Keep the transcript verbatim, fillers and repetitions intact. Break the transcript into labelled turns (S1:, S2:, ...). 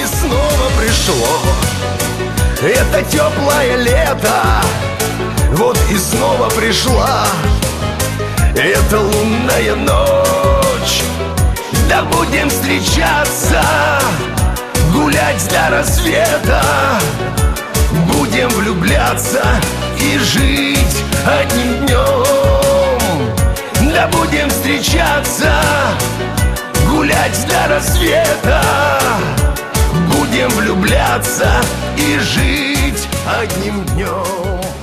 S1: и снова пришло это теплое лето. Вот и снова пришла эта лунная ночь. Да будем встречаться, гулять до рассвета, будем влюбляться и жить одним днем. Да будем встречаться, гулять до рассвета, будем влюбляться и жить одним днем.